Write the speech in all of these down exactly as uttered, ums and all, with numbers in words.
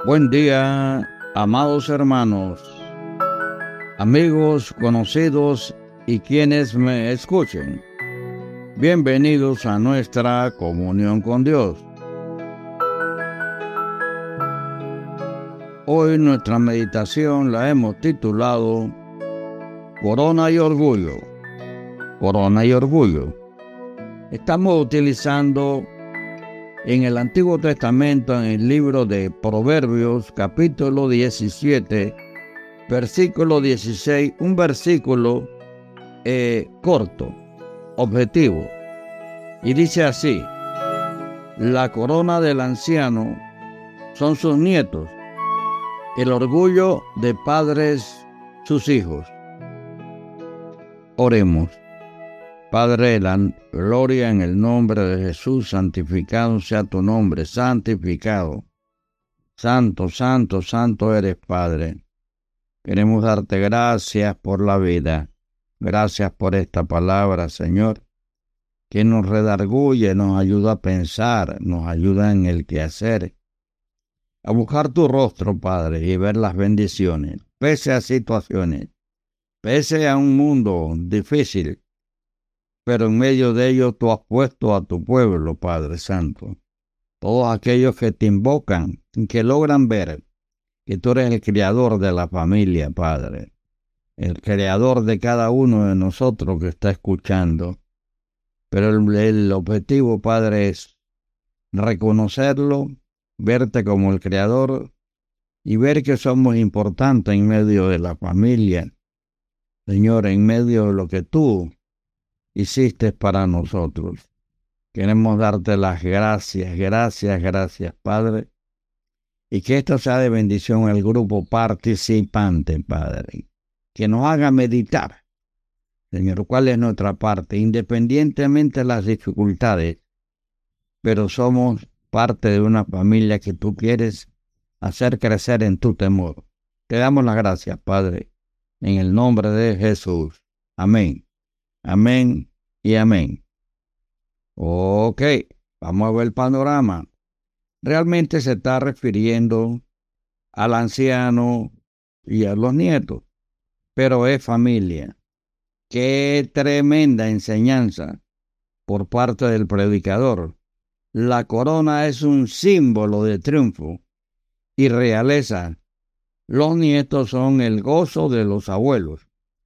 Buen día, amados hermanos, amigos, conocidos y quienes me escuchen. Bienvenidos a nuestra comunión con Dios. Hoy nuestra meditación la hemos titulado Corona y Orgullo. Corona y Orgullo. Estamos utilizando en el Antiguo Testamento, en el libro de Proverbios, capítulo diecisiete, versículo dieciséis, un versículo eh, corto, objetivo. Y dice así: la corona del anciano son sus nietos, el orgullo de padres sus hijos. Oremos. Padre, la gloria en el nombre de Jesús, santificado sea tu nombre, santificado. Santo, santo, santo eres, Padre. Queremos darte gracias por la vida. Gracias por esta palabra, Señor, que nos redarguye, nos ayuda a pensar, nos ayuda en el quehacer, a buscar tu rostro, Padre, y ver las bendiciones, pese a situaciones, pese a un mundo difícil. Pero en medio de ello tú has puesto a tu pueblo, Padre Santo. Todos aquellos que te invocan, que logran ver que tú eres el creador de la familia, Padre. El creador de cada uno de nosotros que está escuchando. Pero el, el objetivo, Padre, es reconocerlo, verte como el creador y ver que somos importantes en medio de la familia. Señor, en medio de lo que tú hiciste para nosotros. Queremos darte las gracias, gracias, gracias, Padre. Y que esto sea de bendición al grupo participante, Padre. Que nos haga meditar, Señor, cuál es nuestra parte, independientemente de las dificultades. Pero somos parte de una familia que tú quieres hacer crecer en tu temor. Te damos las gracias, Padre, en el nombre de Jesús. Amén. Amén y amén. Ok, vamos a ver el panorama. Realmente se está refiriendo al anciano y a los nietos, pero es familia. Qué tremenda enseñanza por parte del predicador. La corona es un símbolo de triunfo y realeza. Los nietos son el gozo de los abuelos.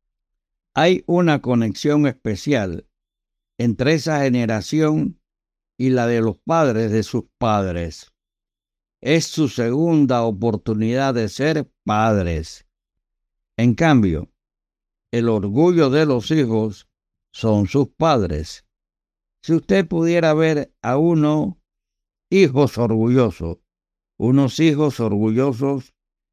Hay una conexión especial entre esa generación y la de los padres de sus padres. Es su segunda oportunidad de ser padres. En cambio, el orgullo de los hijos son sus padres. Si usted pudiera ver a unos hijos orgullosos, unos hijos orgullosos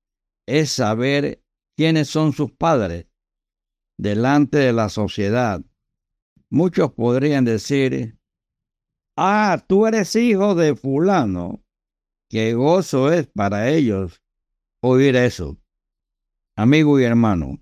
es saber quiénes son sus padres delante de la sociedad. Muchos podrían decir: ah, tú eres hijo de fulano. Qué gozo es para ellos oír eso. Amigo y hermano,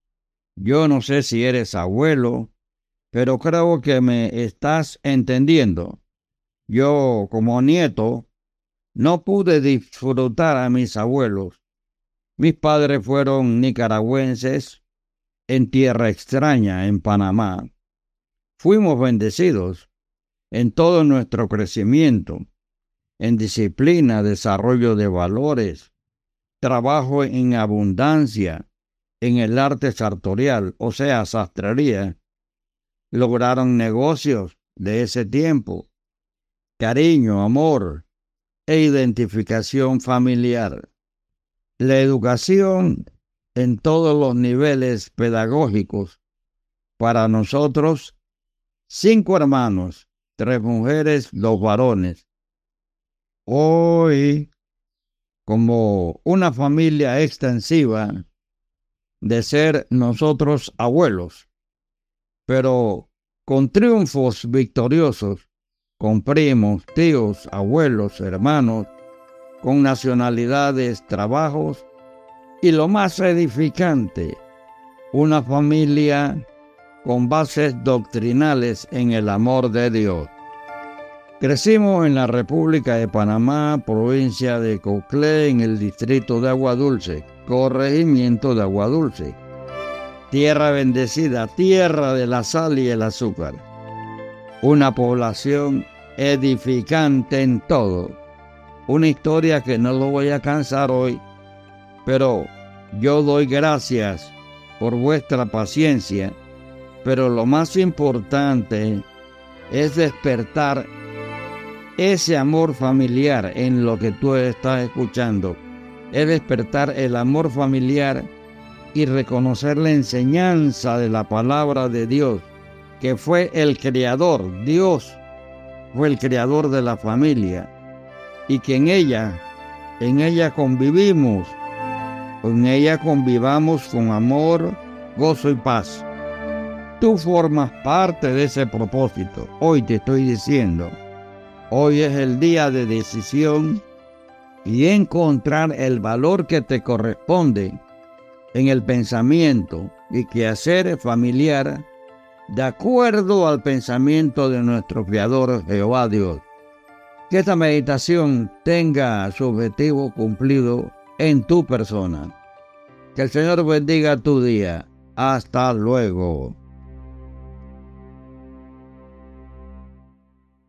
yo no sé si eres abuelo, pero creo que me estás entendiendo. Yo, como nieto, no pude disfrutar a mis abuelos. Mis padres fueron nicaragüenses en tierra extraña, en Panamá. Fuimos bendecidos en todo nuestro crecimiento, en disciplina, desarrollo de valores, trabajo en abundancia, en el arte sartorial, o sea, sastrería. Lograron negocios de ese tiempo, cariño, amor e identificación familiar. La educación en todos los niveles pedagógicos. Para nosotros, cinco hermanos, tres mujeres, dos varones. Hoy, como una familia extensiva de ser nosotros abuelos, pero con triunfos victoriosos, con primos, tíos, abuelos, hermanos, con nacionalidades, trabajos, y lo más edificante, una familia con bases doctrinales en el amor de Dios. Crecimos en la República de Panamá, provincia de Coclé, en el distrito de Aguadulce, corregimiento de Aguadulce. Tierra bendecida, tierra de la sal y el azúcar. Una población edificante en todo. Una historia que no lo voy a cansar hoy, pero yo doy gracias por vuestra paciencia, pero lo más importante es despertar ese amor familiar en lo que tú estás escuchando. Es despertar el amor familiar y reconocer la enseñanza de la palabra de Dios, que fue el creador. Dios fue el creador de la familia y que en ella, en ella convivimos, en ella convivamos con amor, gozo y paz. Tú formas parte de ese propósito. Hoy te estoy diciendo, hoy es el día de decisión y encontrar el valor que te corresponde en el pensamiento y quehacer familiar de acuerdo al pensamiento de nuestro Creador Jehová Dios. Que esta meditación tenga su objetivo cumplido en tu persona. Que el Señor bendiga tu día. Hasta luego.